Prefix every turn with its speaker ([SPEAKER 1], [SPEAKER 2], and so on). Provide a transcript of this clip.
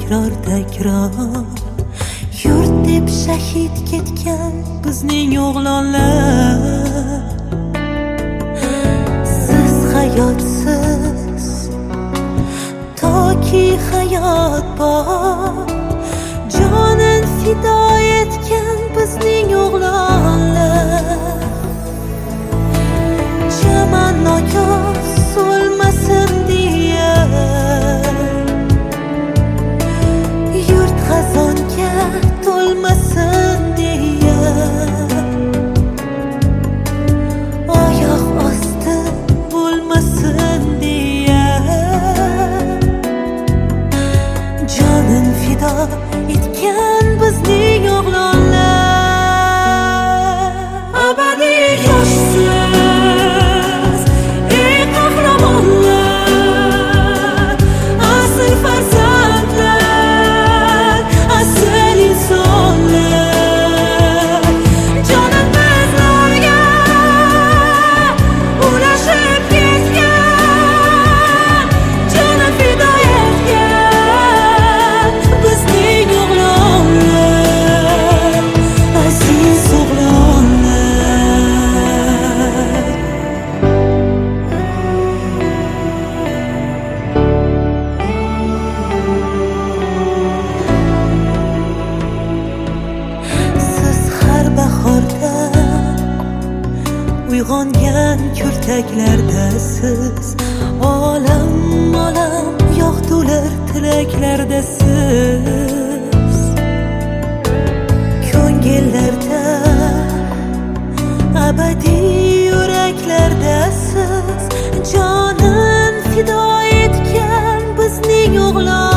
[SPEAKER 1] takror yurt deb shahid ketgan bizning o'g'lonlar. Siz hayotsiz toki hayot bor, jonin fido etgan bizning o'g'lonlar. Chaman noyoz so'lmasin deya, yurt xazonga to'lmasin deya, oyoq osti bo'lmasin deya, jonin fido etgan bizning o'g'lonlar. Abadiy yoshsiz ey qahramonlar, asl farzandlar, asl insonlar. Jonin bizlarga ulashib ketgan, jonin fido etgan bizning o'g'lonlar, aziz o'g'lonlar. Siz har bahorda uyg'ongan kurtaklardasiz, olam olam yog'dular tilaklardasiz. Ko'ngillarda abadiy yuraklardasiz, jonin fido etgan bizning o'g'lon.